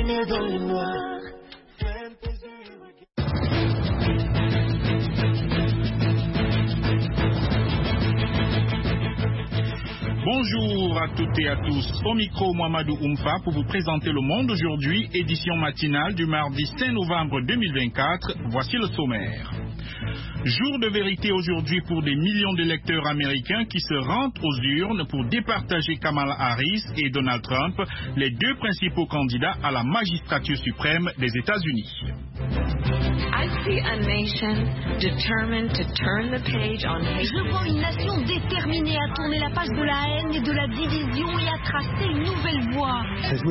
lumière dans le noir. Bonjour à toutes et à tous. Au micro, Mohamedou Oumfa pour vous présenter Le Monde aujourd'hui, édition matinale du mardi 5 novembre 2024. Voici le sommaire. Jour de vérité aujourd'hui pour des millions d'électeurs américains qui se rendent aux urnes pour départager Kamala Harris et Donald Trump, les deux principaux candidats à la magistrature suprême des États-Unis. Je vois une nation déterminée à tourner la page de la haine et de la division et à tracer une nouvelle voie.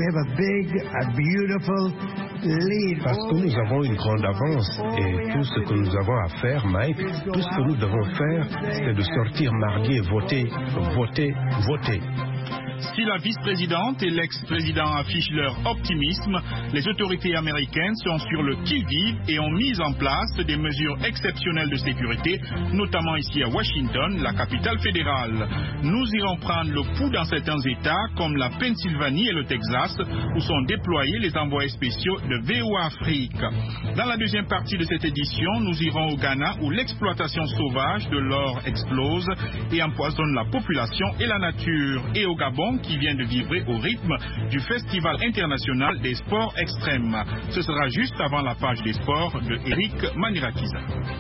Parce que nous avons une grande avance et tout ce que nous avons à faire, Mike, tout ce que nous devons faire, c'est de sortir mardi et voter, voter, voter. Si la vice-présidente et l'ex-président affichent leur optimisme, les autorités américaines sont sur le qui-vive et ont mis en place des mesures exceptionnelles de sécurité, notamment ici à Washington, la capitale fédérale. Nous irons prendre le pouls dans certains États comme la Pennsylvanie et le Texas, où sont déployés les envoyés spéciaux de VOA Afrique. Dans la deuxième partie de cette édition, nous irons au Ghana, où l'exploitation sauvage de l'or explose et empoisonne la population et la nature, et au Gabon, qui vient de vibrer au rythme du Festival international des sports extrêmes. Ce sera juste avant la page des sports de Eric Manirakiza.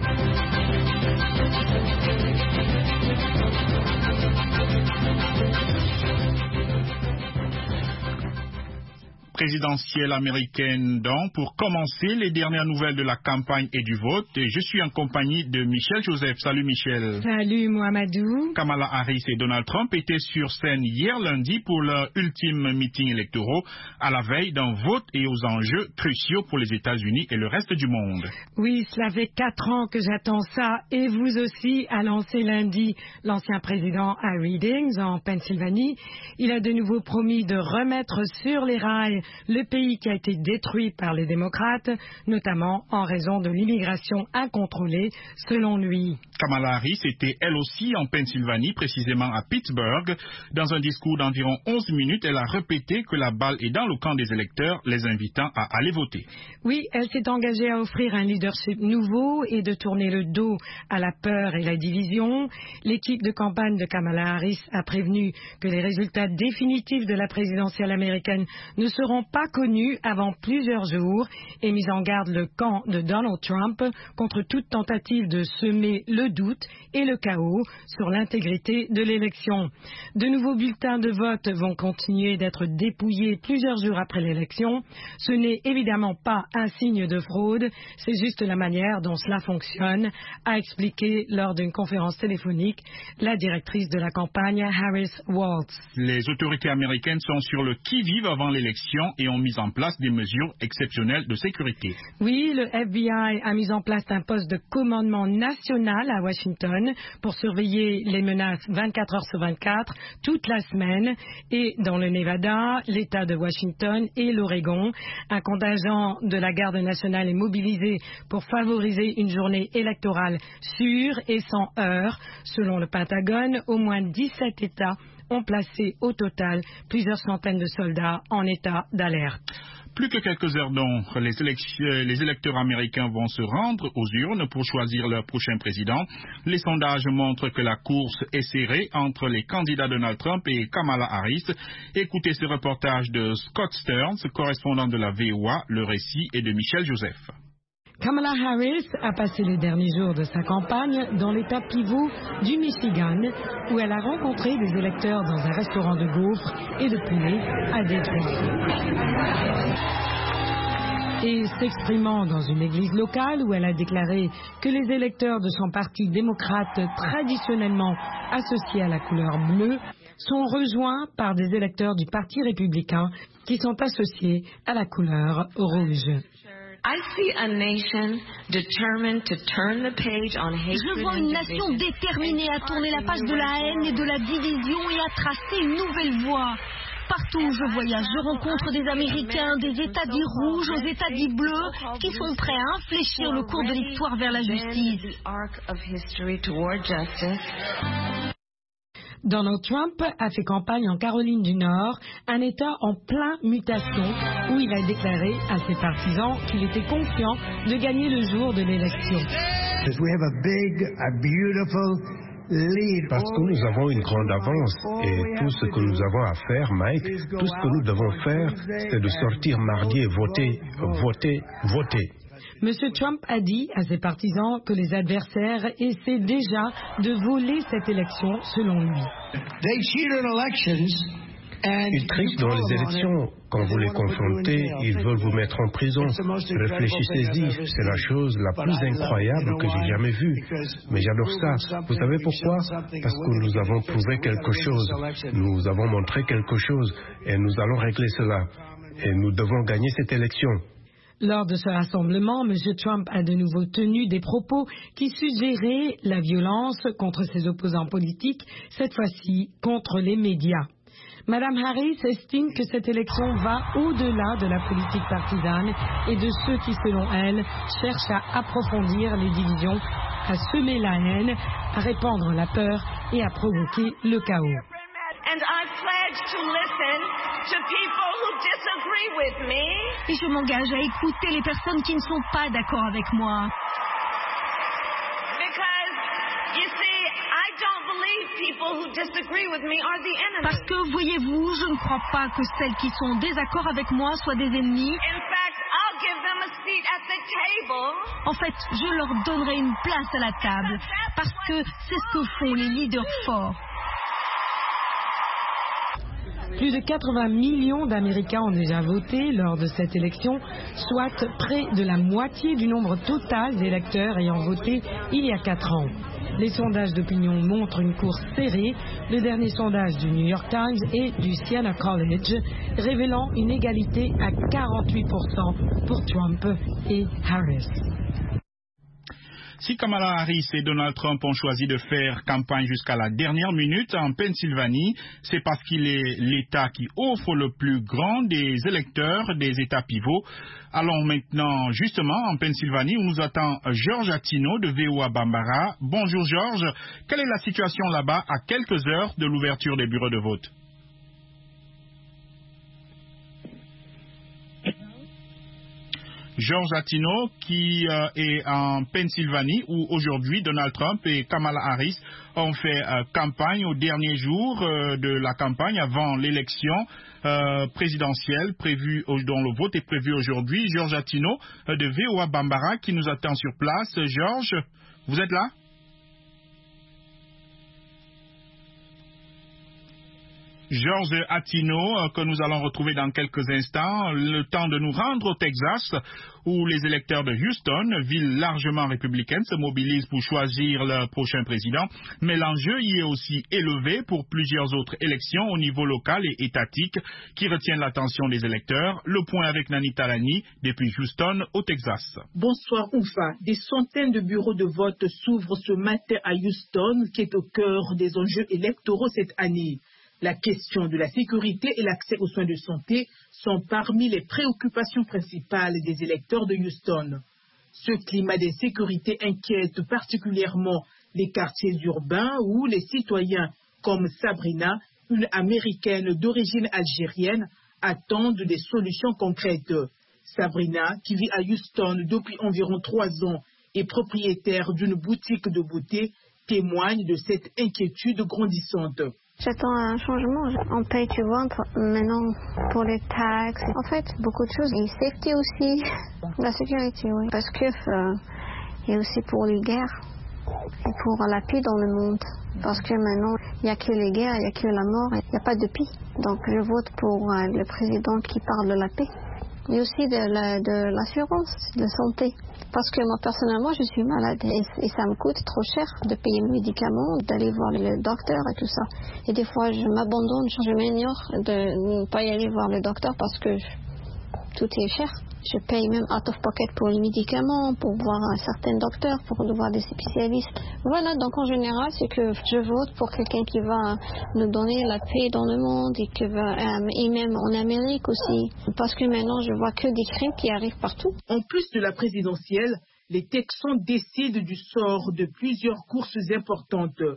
Présidentielle américaine donc, pour commencer les dernières nouvelles de la campagne et du vote. Et je suis en compagnie de Michel Joseph. Salut Michel. Salut Mohamedou. Kamala Harris et Donald Trump étaient sur scène hier lundi pour leur ultime meeting électoraux à la veille d'un vote et aux enjeux cruciaux pour les États-Unis et le reste du monde. Oui, cela fait 4 ans que j'attends ça et vous aussi, a lancé lundi l'ancien président à Reading en Pennsylvanie. Il a de nouveau promis de remettre sur les rails le pays qui a été détruit par les démocrates, notamment en raison de l'immigration incontrôlée, selon lui. Kamala Harris était elle aussi en Pennsylvanie, précisément à Pittsburgh. Dans un discours d'environ 11 minutes, elle a répété que la balle est dans le camp des électeurs, les invitant à aller voter. Oui, elle s'est engagée à offrir un leadership nouveau et de tourner le dos à la peur et la division. L'équipe de campagne de Kamala Harris a prévenu que les résultats définitifs de la présidentielle américaine ne seront pas connus avant plusieurs jours et mis en garde le camp de Donald Trump contre toute tentative de semer le doute et le chaos sur l'intégrité de l'élection. De nouveaux bulletins de vote vont continuer d'être dépouillés plusieurs jours après l'élection. Ce n'est évidemment pas un signe de fraude, c'est juste la manière dont cela fonctionne, a expliqué lors d'une conférence téléphonique la directrice de la campagne Harris Waltz. Les autorités américaines sont sur le qui-vive avant l'élection et ont mis en place des mesures exceptionnelles de sécurité. Oui, le FBI a mis en place un poste de commandement national à Washington pour surveiller les menaces 24 heures sur 24 toute la semaine. Et dans le Nevada, l'État de Washington et l'Oregon, un contingent de la Garde nationale est mobilisé pour favoriser une journée électorale sûre et sans heurts. Selon le Pentagone, au moins 17 États ont placé au total plusieurs centaines de soldats en état d'alerte. Plus que quelques heures donc, les électeurs américains vont se rendre aux urnes pour choisir leur prochain président. Les sondages montrent que la course est serrée entre les candidats Donald Trump et Kamala Harris. Écoutez ce reportage de Scott Stearns, correspondant de la VOA. Le récit est de Michel Joseph. Kamala Harris a passé les derniers jours de sa campagne dans l'État pivot du Michigan, où elle a rencontré des électeurs dans un restaurant de gaufres et de poulet à Détroit. Et s'exprimant dans une église locale où elle a déclaré que les électeurs de son parti démocrate traditionnellement associés à la couleur bleue sont rejoints par des électeurs du Parti républicain qui sont associés à la couleur rouge. Je vois une nation déterminée à tourner la page de la haine et de la division et à tracer une nouvelle voie. Partout où je voyage, je rencontre des Américains, des États dits rouges aux États dits bleus, qui sont prêts à infléchir le cours de l'histoire vers la justice. Donald Trump a fait campagne en Caroline du Nord, un État en plein mutation, où il a déclaré à ses partisans qu'il était confiant de gagner le jour de l'élection. Parce que nous avons une grande avance et tout ce que nous avons à faire, Mike, tout ce que nous devons faire, c'est de sortir mardi et voter, voter, voter. M. Trump a dit à ses partisans que les adversaires essaient déjà de voler cette élection, selon lui. Ils trichent dans les élections. Quand vous les confrontez, ils veulent vous mettre en prison. Réfléchissez-y, c'est la chose la plus incroyable que j'ai jamais vue. Mais j'adore ça. Vous savez pourquoi? Parce que nous avons prouvé quelque chose. Nous avons montré quelque chose. Et nous allons régler cela. Et nous devons gagner cette élection. Lors de ce rassemblement, M. Trump a de nouveau tenu des propos qui suggéraient la violence contre ses opposants politiques, cette fois-ci contre les médias. Mme Harris estime que cette élection va au-delà de la politique partisane et de ceux qui, selon elle, cherchent à approfondir les divisions, à semer la haine, à répandre la peur et à provoquer le chaos. Et je m'engage à écouter les personnes qui ne sont pas d'accord avec moi. Parce que, voyez-vous, je ne crois pas que celles qui sont en désaccord avec moi soient des ennemis. En fait, je leur donnerai une place à la table, parce que c'est ce que font les leaders forts. Plus de 80 millions d'Américains ont déjà voté lors de cette élection, soit près de la moitié du nombre total d'électeurs ayant voté il y a 4 ans. Les sondages d'opinion montrent une course serrée, le dernier sondage du New York Times et du Siena College révélant une égalité à 48% pour Trump et Harris. Si Kamala Harris et Donald Trump ont choisi de faire campagne jusqu'à la dernière minute en Pennsylvanie, c'est parce qu'il est l'État qui offre le plus grand des électeurs des États pivots. Allons maintenant justement en Pennsylvanie où nous attend Georges Attino de VOA Bambara. Bonjour Georges, quelle est la situation là-bas à quelques heures de l'ouverture des bureaux de vote? Georges Attino qui est en Pennsylvanie où aujourd'hui Donald Trump et Kamala Harris ont fait campagne au dernier jour de la campagne avant l'élection présidentielle prévue, dont le vote est prévu aujourd'hui. Georges Attino de VOA Bambara qui nous attend sur place. Georges, vous êtes là? Georges Attino, que nous allons retrouver dans quelques instants, le temps de nous rendre au Texas, où les électeurs de Houston, ville largement républicaine, se mobilisent pour choisir le prochain président. Mais l'enjeu y est aussi élevé pour plusieurs autres élections au niveau local et étatique qui retiennent l'attention des électeurs. Le point avec Nani Talani, depuis Houston, au Texas. Bonsoir Oufa. Des centaines de bureaux de vote s'ouvrent ce matin à Houston, qui est au cœur des enjeux électoraux cette année. La question de la sécurité et l'accès aux soins de santé sont parmi les préoccupations principales des électeurs de Houston. Ce climat d'insécurité inquiète particulièrement les quartiers urbains où les citoyens comme Sabrina, une Américaine d'origine algérienne, attendent des solutions concrètes. Sabrina, qui vit à Houston depuis environ 3 ans et propriétaire d'une boutique de beauté, témoigne de cette inquiétude grandissante. J'attends un changement. On paye, tu vois, maintenant pour les taxes. En fait, beaucoup de choses. Et safety aussi. La sécurité, oui. Parce que et aussi pour les guerres. Et pour la paix dans le monde. Parce que maintenant, il n'y a que les guerres, il n'y a que la mort, il n'y a pas de paix. Donc je vote pour le président qui parle de la paix. Et aussi de l'assurance, de santé. Parce que moi, personnellement, je suis malade et ça me coûte trop cher de payer mes médicaments, d'aller voir le docteur et tout ça. Et des fois, je m'abandonne, je m'ignore de ne pas y aller voir le docteur parce que tout est cher. Je paye même out of pocket pour les médicaments, pour voir un certain docteur, pour voir des spécialistes. Voilà, donc en général, c'est que je vote pour quelqu'un qui va nous donner la paix dans le monde et même en Amérique aussi. Parce que maintenant, je vois que des crimes qui arrivent partout. En plus de la présidentielle, les Texans décident du sort de plusieurs courses importantes.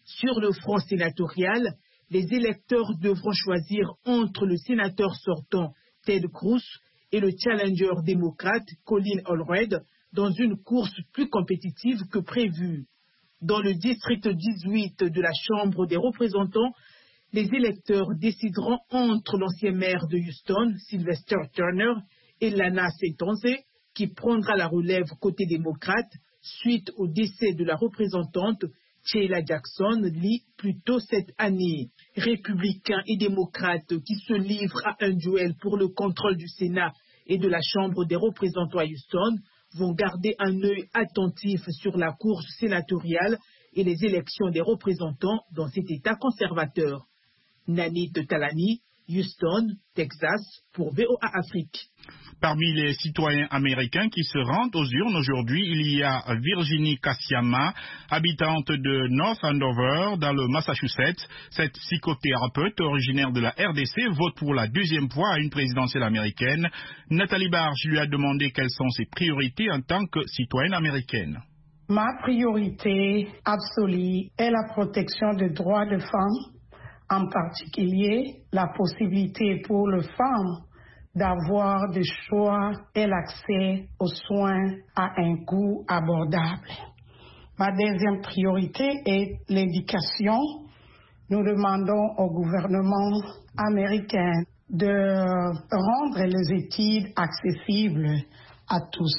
Sur le front sénatorial, les électeurs devront choisir entre le sénateur sortant Ted Cruz et le challenger démocrate Colin Allred dans une course plus compétitive que prévu. Dans le district 18 de la Chambre des représentants, les électeurs décideront entre l'ancien maire de Houston, Sylvester Turner, et Lana Santanze, qui prendra la relève côté démocrate suite au décès de la représentante Sheila Jackson Lee plus tôt cette année. Républicains et démocrates qui se livrent à un duel pour le contrôle du Sénat et de la Chambre des représentants à Houston vont garder un œil attentif sur la course sénatoriale et les élections des représentants dans cet État conservateur. Nanit Talani, Houston, Texas, pour VOA Afrique. Parmi les citoyens américains qui se rendent aux urnes aujourd'hui, il y a Virginie Kassiama, habitante de North Andover, dans le Massachusetts. Cette psychothérapeute originaire de la RDC vote pour la deuxième fois à une présidentielle américaine. Nathalie Barge lui a demandé quelles sont ses priorités en tant que citoyenne américaine. Ma priorité absolue est la protection des droits des femmes, en particulier la possibilité pour les femmes d'avoir des choix et l'accès aux soins à un coût abordable. Ma deuxième priorité est l'éducation. Nous demandons au gouvernement américain de rendre les études accessibles à tous.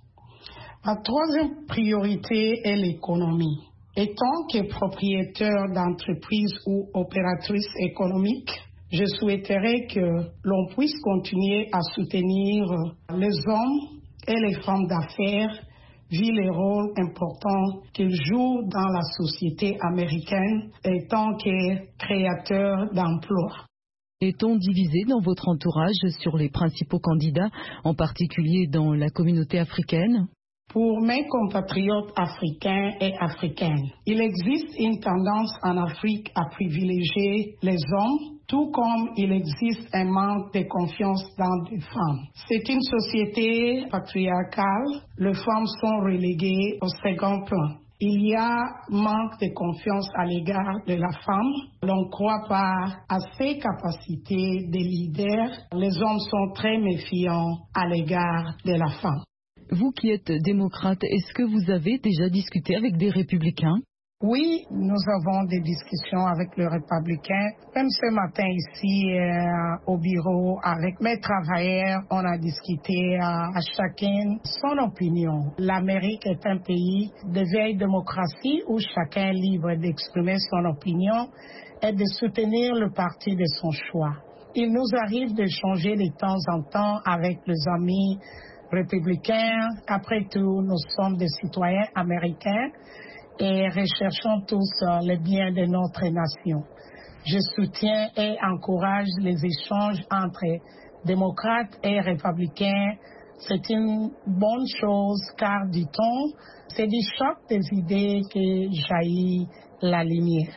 Ma troisième priorité est l'économie. Étant que propriétaire d'entreprise ou opératrice économique, je souhaiterais que l'on puisse continuer à soutenir les hommes et les femmes d'affaires vu les rôles importants qu'ils jouent dans la société américaine en tant que créateurs d'emplois. Est-on divisé dans votre entourage sur les principaux candidats, en particulier dans la communauté africaine ? Pour mes compatriotes africains et africaines, il existe une tendance en Afrique à privilégier les hommes, tout comme il existe un manque de confiance dans les femmes. C'est une société patriarcale, les femmes sont reléguées au second plan. Il y a manque de confiance à l'égard de la femme. L'on ne croit pas à ses capacités de leader. Les hommes sont très méfiants à l'égard de la femme. Vous qui êtes démocrate, est-ce que vous avez déjà discuté avec des républicains? Oui, nous avons des discussions avec les républicains. Même ce matin ici au bureau avec mes travailleurs, on a discuté à chacun son opinion. L'Amérique est un pays de vieille démocratie où chacun est libre d'exprimer son opinion et de soutenir le parti de son choix. Il nous arrive d'échanger de temps en temps avec les amis républicains. Après tout, nous sommes des citoyens américains et recherchons tous le bien de notre nation. Je soutiens et encourage les échanges entre démocrates et républicains. C'est une bonne chose car, dit-on, c'est du choc des idées que jaillit la lumière.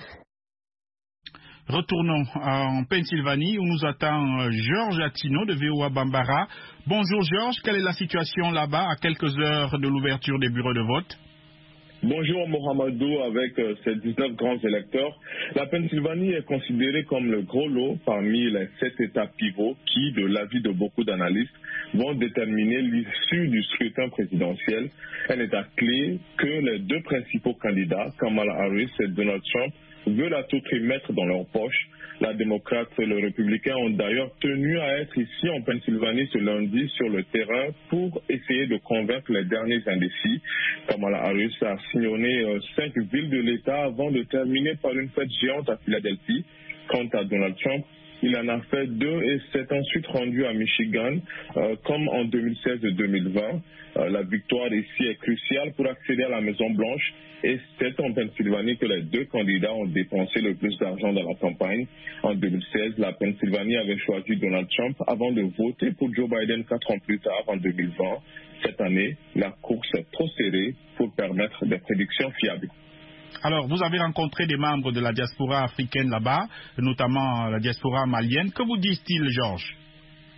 Retournons en Pennsylvanie où nous attend Georges Attino de VOA Bambara. Bonjour Georges, quelle est la situation là-bas à quelques heures de l'ouverture des bureaux de vote? Bonjour Mohamedou, avec ses 19 grands électeurs. La Pennsylvanie est considérée comme le gros lot parmi les 7 États pivots qui, de l'avis de beaucoup d'analystes, vont déterminer l'issue du scrutin présidentiel. Un État clé que les deux principaux candidats, Kamala Harris et Donald Trump, veulent à tout prix mettre dans leur poche. La démocrate et le républicain ont d'ailleurs tenu à être ici en Pennsylvanie ce lundi sur le terrain pour essayer de convaincre les derniers indécis. Kamala Harris a sillonné 5 villes de l'État avant de terminer par une fête géante à Philadelphie. Quant à Donald Trump, il en a fait 2 et s'est ensuite rendu à Michigan, comme en 2016 et 2020. La victoire ici est cruciale pour accéder à la Maison-Blanche et c'est en Pennsylvanie que les deux candidats ont dépensé le plus d'argent dans la campagne. En 2016, la Pennsylvanie avait choisi Donald Trump avant de voter pour Joe Biden 4 ans plus tard, en 2020. Cette année, la course est trop serrée pour permettre des prédictions fiables. Alors, vous avez rencontré des membres de la diaspora africaine là-bas, notamment la diaspora malienne. Que vous disent-ils, Georges?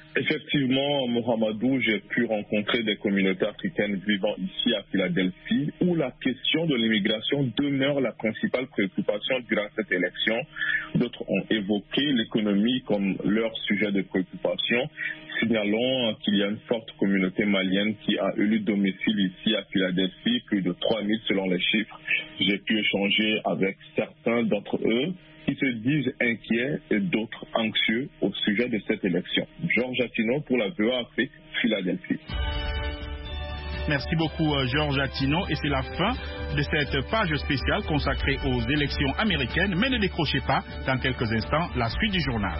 Effectivement, Mohamedou, j'ai pu rencontrer des communautés africaines vivant ici à Philadelphie où la question de l'immigration demeure la principale préoccupation durant cette élection. D'autres ont évoqué l'économie comme leur sujet de préoccupation. Signalons qu'il y a une forte communauté malienne qui a élu domicile ici à Philadelphie, plus de 3000 selon les chiffres. J'ai pu échanger avec certains d'entre eux qui se disent inquiets et d'autres anxieux au sujet de cette élection. Georges Attino pour la VOA Afrique, Philadelphie. Merci beaucoup Georges Attino et c'est la fin de cette page spéciale consacrée aux élections américaines. Mais ne décrochez pas, dans quelques instants, la suite du journal.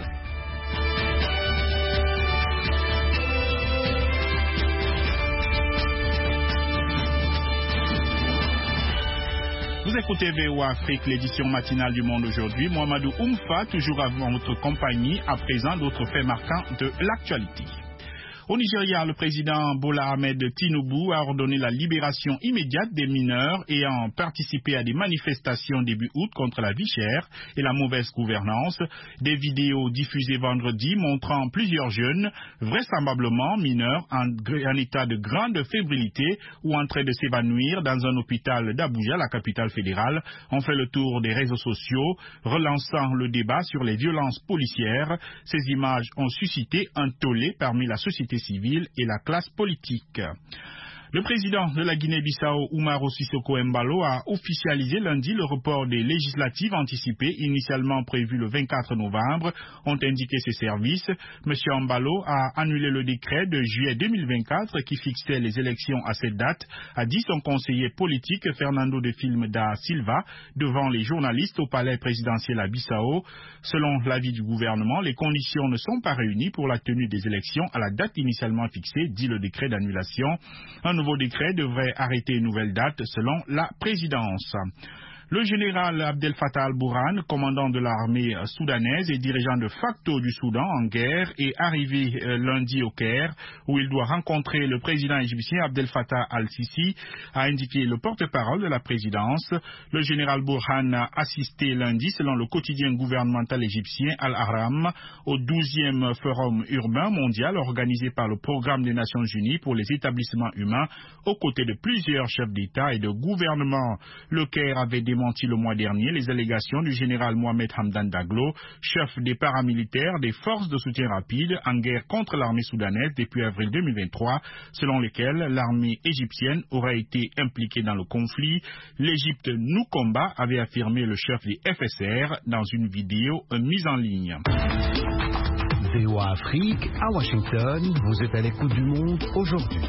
Vous écoutez VOA Afrique, l'édition matinale du Monde aujourd'hui. Mohamedou Oumfa, toujours à votre compagnie, à présent d'autres faits marquants de l'actualité. Au Nigeria, le président Bola Ahmed Tinubu a ordonné la libération immédiate des mineurs ayant participé à des manifestations début août contre la vie chère et la mauvaise gouvernance. Des vidéos diffusées vendredi montrant plusieurs jeunes, vraisemblablement mineurs, en état de grande fébrilité ou en train de s'évanouir dans un hôpital d'Abuja, la capitale fédérale, ont fait le tour des réseaux sociaux, relançant le débat sur les violences policières. Ces images ont suscité un tollé parmi la société civile et la classe politique. Le président de la Guinée-Bissau, Umaro Sissoko Embalo, a officialisé lundi le report des législatives anticipées initialement prévues le 24 novembre, ont indiqué ses services. M. Embalo a annulé le décret de juillet 2024 qui fixait les élections à cette date, a dit son conseiller politique Fernando de Filme da Silva devant les journalistes au palais présidentiel à Bissau. Selon l'avis du gouvernement, les conditions ne sont pas réunies pour la tenue des élections à la date initialement fixée, dit le décret d'annulation. Un nouveau décret devrait arrêter une nouvelle date selon la présidence. Le général Abdel Fattah al-Burhan, commandant de l'armée soudanaise et dirigeant de facto du Soudan en guerre, est arrivé lundi au Caire, où il doit rencontrer le président égyptien Abdel Fattah al-Sisi, a indiqué le porte-parole de la présidence. Le général Burhan a assisté lundi, selon le quotidien gouvernemental égyptien Al-Ahram, au 12e Forum urbain mondial organisé par le Programme des Nations Unies pour les établissements humains, aux côtés de plusieurs chefs d'État et de gouvernement. Le Caire avait démenti le mois dernier les allégations du général Mohamed Hamdan Daglo, chef des paramilitaires des forces de soutien rapide en guerre contre l'armée soudanaise depuis avril 2023, selon lesquelles l'armée égyptienne aurait été impliquée dans le conflit. L'Égypte nous combat, avait affirmé le chef des FSR dans une vidéo mise en ligne. VOA Afrique, à Washington, vous êtes à l'écoute du monde aujourd'hui.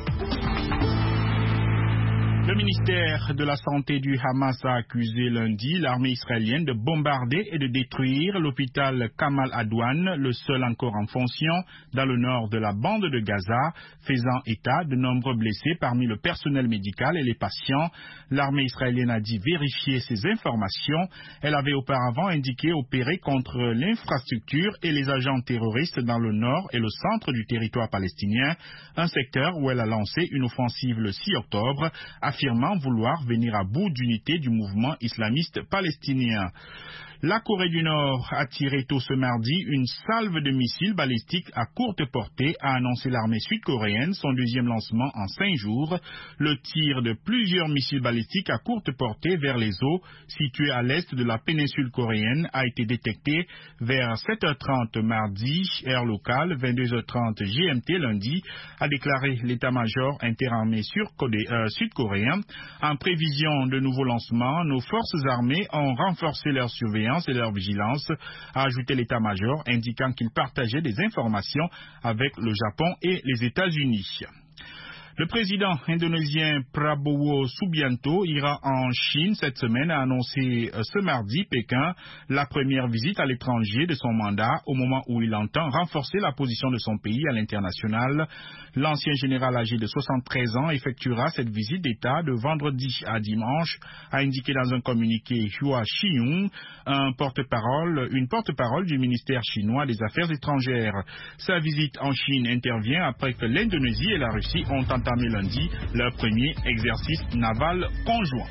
Le ministère de la Santé du Hamas a accusé lundi l'armée israélienne de bombarder et de détruire l'hôpital Kamal Adwan, le seul encore en fonction dans le nord de la bande de Gaza, faisant état de nombreux blessés parmi le personnel médical et les patients. L'armée israélienne a dit vérifier ces informations. Elle avait auparavant indiqué opérer contre l'infrastructure et les agents terroristes dans le nord et le centre du territoire palestinien, un secteur où elle a lancé une offensive le 6 octobre, affirmant vouloir venir à bout d'unité du mouvement islamiste palestinien. La Corée du Nord a tiré tôt ce mardi une salve de missiles balistiques à courte portée, a annoncé l'armée sud-coréenne, son deuxième lancement en 5 jours. Le tir de plusieurs missiles balistiques à courte portée vers les eaux situées à l'est de la péninsule coréenne a été détecté vers 7h30 mardi, heure locale, 22h30 GMT lundi, a déclaré l'état-major interarmée sud-coréen. En prévision de nouveaux lancements, nos forces armées ont renforcé leur surveillance et leur vigilance, a ajouté l'état-major, indiquant qu'il partageait des informations avec le Japon et les États-Unis. Le président indonésien Prabowo Subianto ira en Chine cette semaine, a annoncé ce mardi Pékin la première visite à l'étranger de son mandat au moment où il entend renforcer la position de son pays à l'international. L'ancien général âgé de 73 ans effectuera cette visite d'État de vendredi à dimanche, a indiqué dans un communiqué Hua Xiong, une porte-parole du ministère chinois des Affaires étrangères. Sa visite en Chine intervient après que l'Indonésie et la Russie ont entamé lundi leur premier exercice naval conjoint.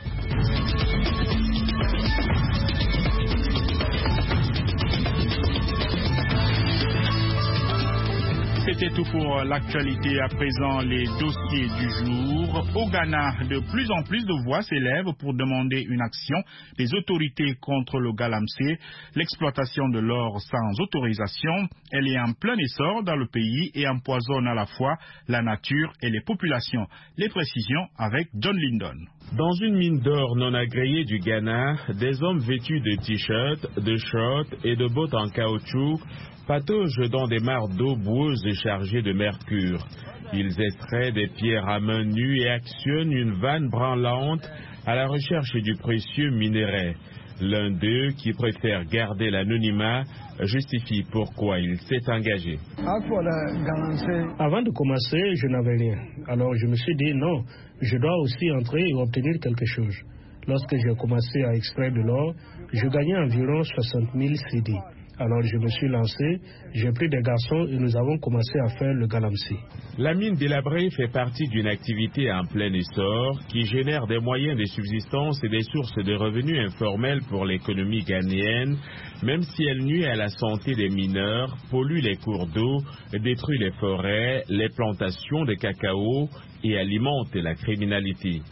C'était tout pour l'actualité. À présent, les dossiers du jour. Au Ghana, de plus en plus de voix s'élèvent pour demander une action des autorités contre le galamsey. L'exploitation de l'or sans autorisation, elle est en plein essor dans le pays et empoisonne à la fois la nature et les populations. Les précisions avec John Lindon. Dans une mine d'or non agréée du Ghana, des hommes vêtus de t-shirts, de shorts et de bottes en caoutchouc pataugent dans des mares d'eau boueuses chargées de mercure. Ils extraient des pierres à main nue et actionnent une vanne branlante à la recherche du précieux minerai. L'un d'eux, qui préfère garder l'anonymat, justifie pourquoi il s'est engagé. Avant de commencer, je n'avais rien. Alors je me suis dit non, je dois aussi entrer et obtenir quelque chose. Lorsque j'ai commencé à extraire de l'or, je gagnais environ 60 000 cedi. Alors je me suis lancé, j'ai pris des garçons et nous avons commencé à faire le galamsey. La mine délabrée fait partie d'une activité en plein essor qui génère des moyens de subsistance et des sources de revenus informels pour l'économie ghanéenne, même si elle nuit à la santé des mineurs, pollue les cours d'eau, détruit les forêts, les plantations de cacao et alimente la criminalité.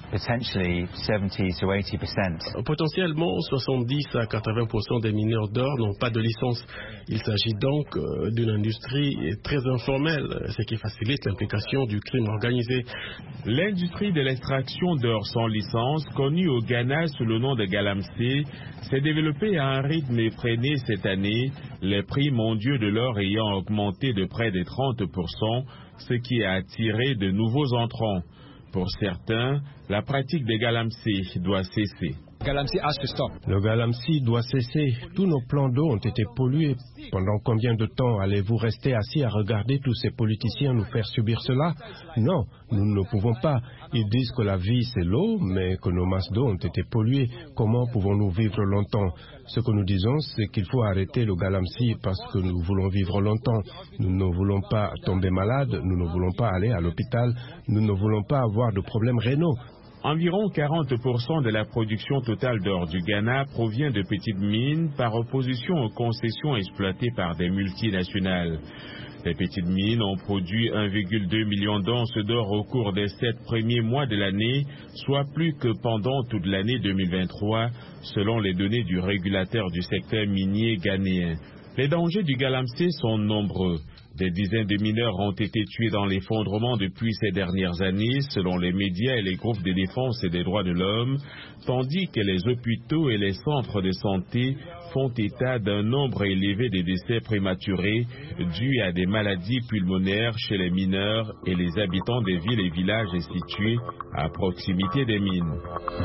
Potentiellement, 70 à 80% des mineurs d'or n'ont pas de licence. Il s'agit donc d'une industrie très informelle, ce qui facilite l'implication du crime organisé. L'industrie de l'extraction d'or sans licence, connue au Ghana sous le nom de galamsey, s'est développée à un rythme effréné cette année, les prix mondiaux de l'or ayant augmenté de près de 30%, ce qui a attiré de nouveaux entrants. Pour certains, la pratique des galamsey doit cesser. Le galamsey doit cesser. Tous nos plans d'eau ont été pollués. Pendant combien de temps allez-vous rester assis à regarder tous ces politiciens nous faire subir cela? Non, nous ne pouvons pas. Ils disent que la vie c'est l'eau, mais que nos masses d'eau ont été polluées. Comment pouvons-nous vivre longtemps? Ce que nous disons, c'est qu'il faut arrêter le galamsey parce que nous voulons vivre longtemps. Nous ne voulons pas tomber malades, nous ne voulons pas aller à l'hôpital, nous ne voulons pas avoir de problèmes rénaux. Environ 40% de la production totale d'or du Ghana provient de petites mines par opposition aux concessions exploitées par des multinationales. Les petites mines ont produit 1,2 million d'onces d'or au cours des 7 premiers mois de l'année, soit plus que pendant toute l'année 2023, selon les données du régulateur du secteur minier ghanéen. Les dangers du galamsey sont nombreux. Des dizaines de mineurs ont été tués dans l'effondrement depuis ces dernières années, selon les médias et les groupes de défense et des droits de l'homme, tandis que les hôpitaux et les centres de santé font état d'un nombre élevé de décès prématurés dus à des maladies pulmonaires chez les mineurs et les habitants des villes et villages situés à proximité des mines.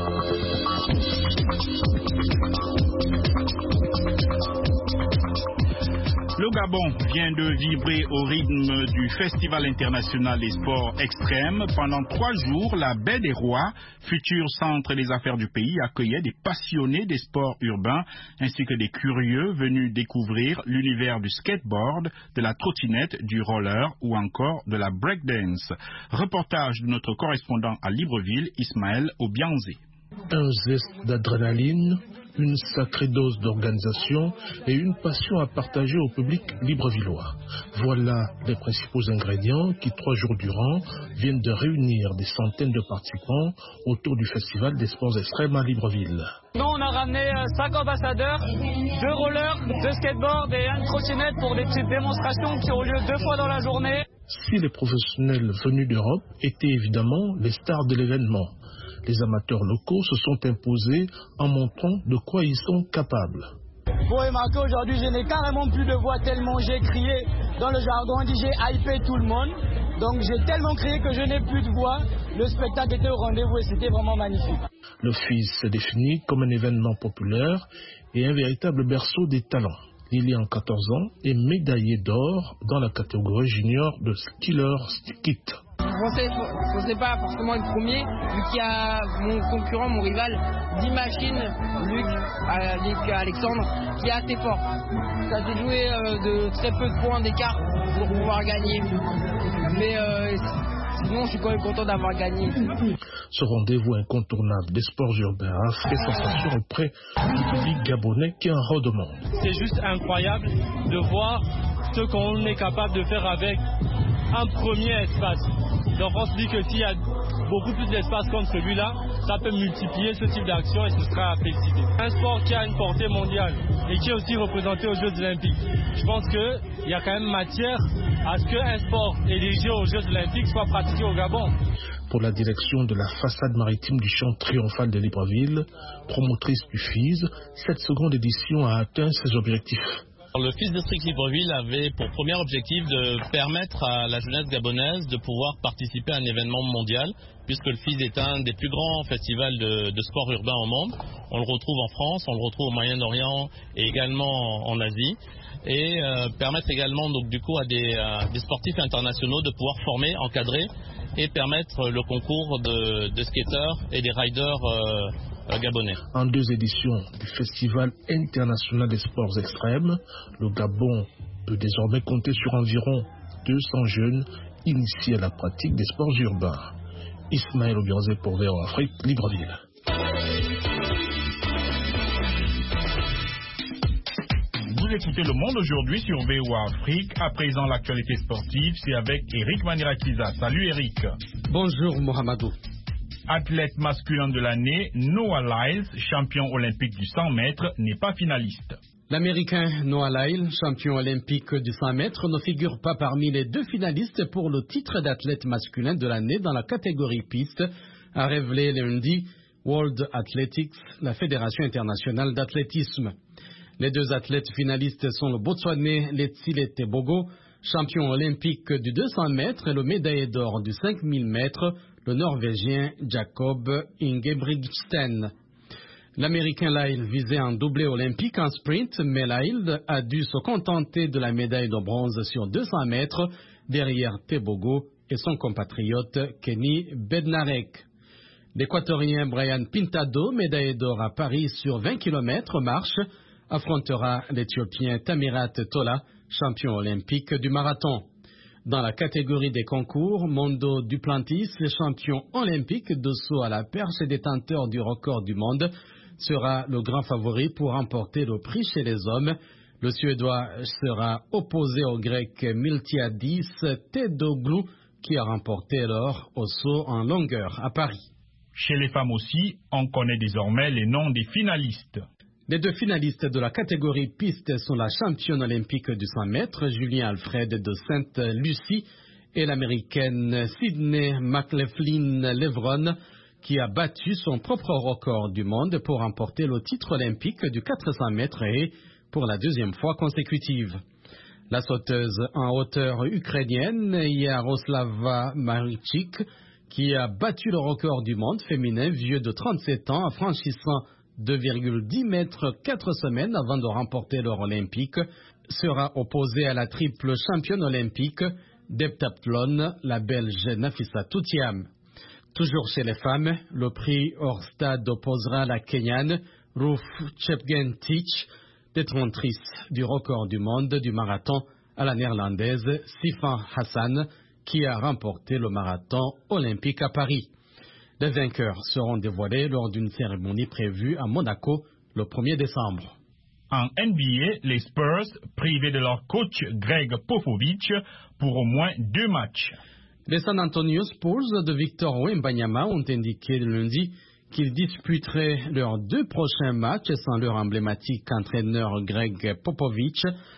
Le Gabon vient de vibrer au rythme du Festival international des sports extrêmes. Pendant 3 jours, la Baie des Rois, futur centre des affaires du pays, accueillait des passionnés des sports urbains ainsi que des curieux venus découvrir l'univers du skateboard, de la trottinette, du roller ou encore de la breakdance. Reportage de notre correspondant à Libreville, Ismaël Obianzé. Un zeste d'adrénaline, une sacrée dose d'organisation et une passion à partager au public librevillois. Voilà les principaux ingrédients qui 3 jours durant viennent de réunir des centaines de participants autour du Festival des sports extrêmes à Libreville. Nous, on a ramené 5 ambassadeurs, 2 rollers, 2 skateboards et 1 trottinette pour des petites démonstrations qui ont lieu 2 fois dans la journée. Si les professionnels venus d'Europe étaient évidemment les stars de l'événement, les amateurs locaux se sont imposés en montrant de quoi ils sont capables. Vous remarquez, aujourd'hui, je n'ai carrément plus de voix tellement j'ai crié. Dans le jargon, on dit j'ai hypé tout le monde. Donc j'ai tellement crié que je n'ai plus de voix. Le spectacle était au rendez-vous et c'était vraiment magnifique. Le FIS s'est défini comme un événement populaire et un véritable berceau des talents. Lilian, 14 ans, est médaillé d'or dans la catégorie junior de skiller skit. Je ne sais pas forcément être premier, vu qu'il y a mon concurrent, mon rival, d'Imagine, Luc Alexandre, qui est assez fort. Ça s'est joué de très peu de points d'écart pour pouvoir gagner. Mais sinon, je suis quand même content d'avoir gagné. Ce rendez-vous incontournable des sports urbains a fait sensation auprès du public gabonais qui en redemande. C'est juste incroyable de voir ce qu'on est capable de faire avec un premier espace. Donc on se dit que s'il y a beaucoup plus d'espace comme celui-là, ça peut multiplier ce type d'action et ce sera à féliciter. Un sport qui a une portée mondiale et qui est aussi représenté aux Jeux Olympiques. Je pense qu'il y a quand même matière à ce qu'un sport éligible aux Jeux Olympiques soit pratiqué au Gabon. Pour la direction de la façade maritime du champ triomphal de Libreville, promotrice du FIS, cette seconde édition a atteint ses objectifs. Le FIS District Libreville avait pour premier objectif de permettre à la jeunesse gabonaise de pouvoir participer à un événement mondial, puisque le FIS est un des plus grands festivals de sport urbain au monde. On le retrouve en France, on le retrouve au Moyen-Orient et également en Asie. Et permettre également donc, du coup, à des sportifs internationaux de pouvoir former, encadrer et permettre le concours de skateurs et des riders gabonais. En 2 éditions du Festival international des sports extrêmes, le Gabon peut désormais compter sur environ 200 jeunes initiés à la pratique des sports urbains. Ismaël Obianzé pour VOA Afrique, Libreville. Vous écoutez Le Monde aujourd'hui sur VOA Afrique. À présent, l'actualité sportive, c'est avec Eric Manirakiza. Salut Eric. Bonjour Mohamedou. Athlète masculin de l'année, Noah Lyles, champion olympique du 100 mètres, n'est pas finaliste. L'Américain Noah Lyles, champion olympique du 100 mètres, ne figure pas parmi les 2 finalistes pour le titre d'athlète masculin de l'année dans la catégorie piste, a révélé lundi World Athletics, la Fédération internationale d'athlétisme. Les 2 athlètes finalistes sont le Botswanais Letsile Tebogo, champion olympique du 200 mètres et le médaillé d'or du 5000 mètres, le Norvégien Jacob Ingebrigtsen. L'Américain Lyle visait un doublé olympique en sprint, mais Lyle a dû se contenter de la médaille de bronze sur 200 mètres derrière Tebogo et son compatriote Kenny Bednarek. L'Équatorien Brian Pintado, médaillé d'or à Paris sur 20 km marche, affrontera l'Éthiopien Tamirat Tola, champion olympique du marathon. Dans la catégorie des concours, Mondo Duplantis, champion olympique de saut à la perche et détenteur du record du monde, sera le grand favori pour remporter le prix chez les hommes. Le Suédois sera opposé au Grec Miltiadis Tedoglou, qui a remporté l'or au saut en longueur à Paris. Chez les femmes aussi, on connaît désormais les noms des finalistes. Les 2 finalistes de la catégorie piste sont la championne olympique du 100 mètres, Julien Alfred de Sainte-Lucie, et l'américaine Sydney McLaughlin-Levron, qui a battu son propre record du monde pour remporter le titre olympique du 400 mètres et pour la 2e fois consécutive. La sauteuse en hauteur ukrainienne Yaroslava Marichik, qui a battu le record du monde féminin vieux de 37 ans en franchissant 2,10 mètres 4 semaines avant de remporter l'or olympique, sera opposée à la triple championne olympique d'heptathlon, la Belge Nafissa Toutiam. Toujours chez les femmes, le prix hors stade opposera la Kenyane Ruth Chepngetich, détentrice du record du monde du marathon, à la néerlandaise Sifan Hassan, qui a remporté le marathon olympique à Paris. Les vainqueurs seront dévoilés lors d'une cérémonie prévue à Monaco le 1er décembre. En NBA, les Spurs, privés de leur coach Greg Popovich pour au moins 2 matchs. Les San Antonio Spurs de Victor Wembanyama ont indiqué lundi qu'ils disputeraient leurs 2 prochains matchs sans leur emblématique entraîneur Greg Popovich,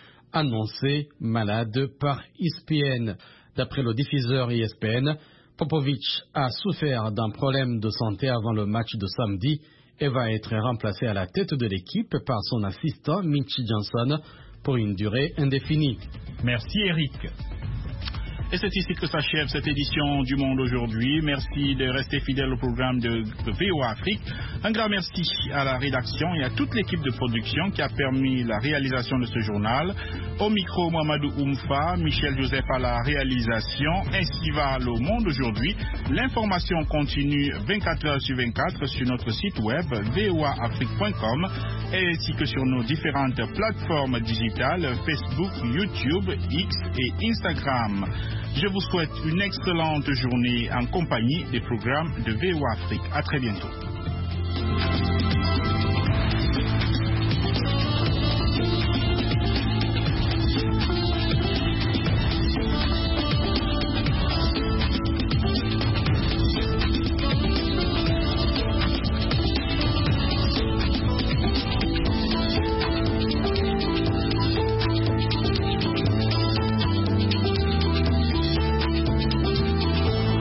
annoncé malade par ESPN. D'après le diffuseur ESPN, Popovich a souffert d'un problème de santé avant le match de samedi et va être remplacé à la tête de l'équipe par son assistant Mitch Johnson pour une durée indéfinie. Merci Eric. Et c'est ici que s'achève cette édition du Monde aujourd'hui. Merci de rester fidèle au programme de VOA Afrique. Un grand merci à la rédaction et à toute l'équipe de production qui a permis la réalisation de ce journal. Au micro, Mohamedou Oumfa, Michel Joseph à la réalisation. Ainsi va le Monde aujourd'hui. L'information continue 24 heures sur 24 sur notre site web voaafrique.com ainsi que sur nos différentes plateformes digitales Facebook, YouTube, X et Instagram. Je vous souhaite une excellente journée en compagnie des programmes de VOA Afrique. À très bientôt.